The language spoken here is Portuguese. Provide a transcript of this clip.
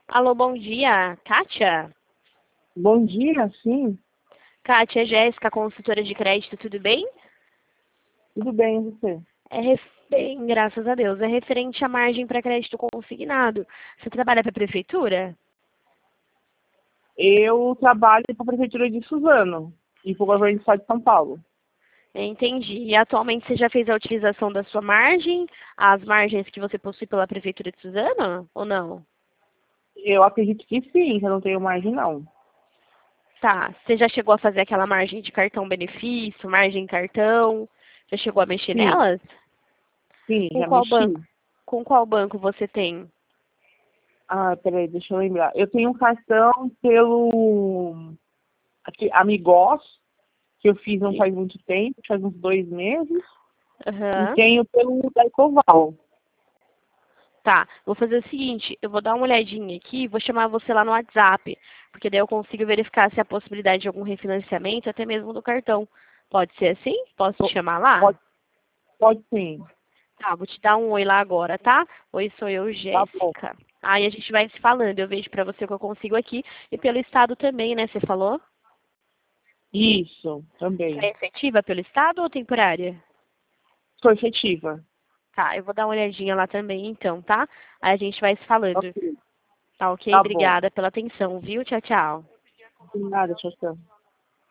Alô, bom dia, Kátia? Bom dia, sim. Kátia, é Jéssica, consultora de crédito, tudo bem? Tudo bem, e você? Bem, graças a Deus. É referente à margem para crédito consignado. Você trabalha para a prefeitura? Eu trabalho para a Prefeitura de Suzano e para o Governo do Estado de São Paulo. Entendi. E atualmente você já fez a utilização da sua margem, as margens que você possui pela prefeitura de Suzano, ou não? Eu acredito que sim, que eu não tenho margem, não. Tá. Você já chegou a fazer aquela margem de cartão benefício, margem cartão? Já chegou a mexer Sim, nelas? sim, Com já qual banco? mexi. Com qual banco você tem? Ah, peraí, deixa eu lembrar. Eu tenho um cartão pelo Amigos, que eu fiz não faz muito tempo, faz uns 2 meses, e Aham. tenho pelo da Ecoval. Tá, vou fazer o seguinte, eu vou dar uma olhadinha aqui, vou chamar você lá no WhatsApp, porque daí eu consigo verificar se há possibilidade de algum refinanciamento, até mesmo do cartão. Pode ser assim? Posso te Po- chamar lá? Pode, pode sim. Tá, vou te dar um oi lá agora, tá? Oi, sou eu, Tá bom. Jéssica. Aí a gente vai se falando, eu vejo pra você o que eu consigo aqui, e pelo estado também, né, você falou? Isso, Você é também. efetiva pelo estado ou temporária? Sou efetiva. Tá, eu vou dar uma olhadinha lá também então, tá? Aí a gente vai se falando. Ok, Tá ok? tá bom. Obrigada pela atenção, viu? Tchau, tchau. De nada, tchau, tchau.